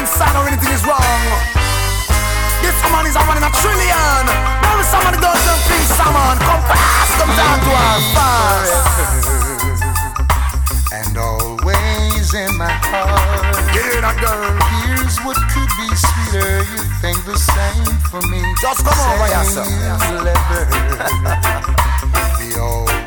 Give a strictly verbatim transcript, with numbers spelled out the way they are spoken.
inside or anything is wrong. This woman is a one in a trillion. Now somebody does something, someone come fast, come down to us fast. And always in my heart, yeah, that girl. Here's what could be sweeter. You think the same for me. Just come over yourself. The old